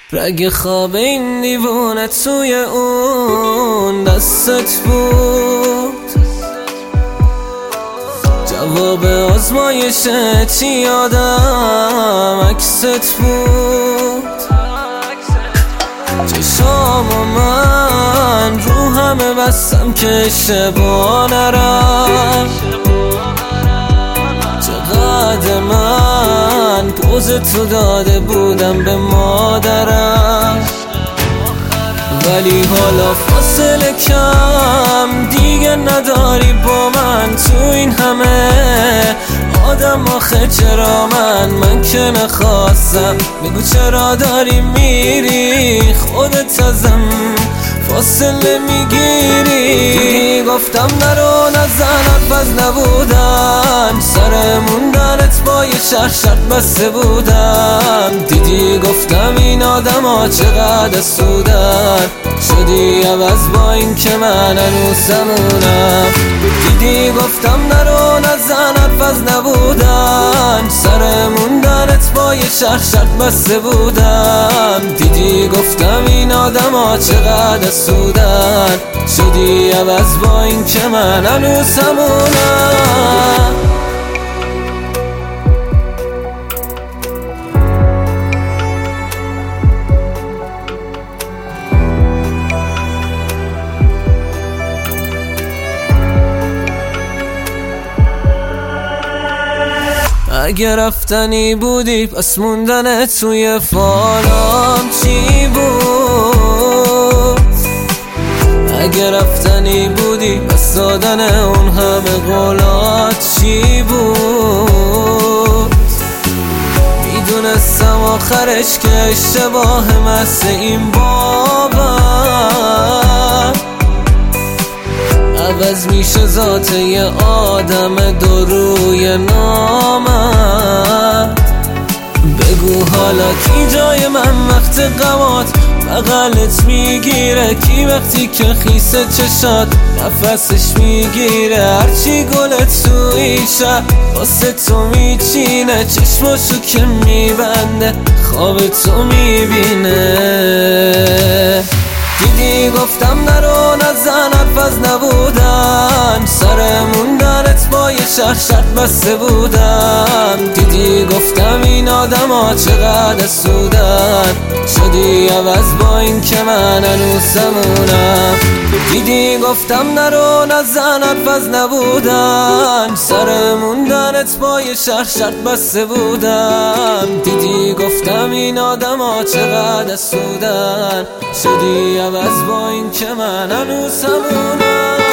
رگ خواب این دیوونه توی اون دستت بود، جواب آزمایشت یادم عکست بود. چشام من رو همه بستم که اشتباه نرم، چقدر من پوز تو داده بودم به مادرم، ولی حالا فاصله کم دیگه نداری با من. تو این همه آدم آخه چرا من که نخواستم؟ بگو چرا داری میری خودت ازم فاصله میگیری؟ دیدی گفتم نرو نزن حرف از نبودن، سر موندنت با یه شرط بسته بودم. دیدی گفتم این آدم ها چقدر سودن، شدی عوض با این که من هنوزمونم. دیدی گفتم نرو نزن حرف از نبودن، سر موندنت با یه شرط بسته بودم. دیدی گفتم این آدم ها چقدر سودن، شدی عوض با این که من هنوزمونم. اگه رفتنی بودی پس موندن توی فالام چی بود؟ اگه رفتنی بودی پس دادن اون همه قولات چی بود؟ میدونستم آخرش که اشتباه محض این بابم، عوض میشه ذات یه آدم دو روی نامت. بگو حالا کی جای من وقت غمات بغلت میگیره؟ کی وقتی که خیسه چشات نفسش میگیره؟ هرچی گلت توی شب واسه تو میچینه، چشماشو که میبنده خواب تو میبینه. دیدی گفتم نرو نزن حرف از نبودن، سر موندنت با یه شرط بسته بودم. دیدی گفتم این آدم ها چقدر سودن، شدی عوض با این که من هنوزمونم. دیدی گفتم نرو نزن حرف از نبودن، سر موندنت با یه شرط بسته بودم. دیدی گفتم این آدم ها چقدر سودن، شدی عوض با این که من هنوزمونم.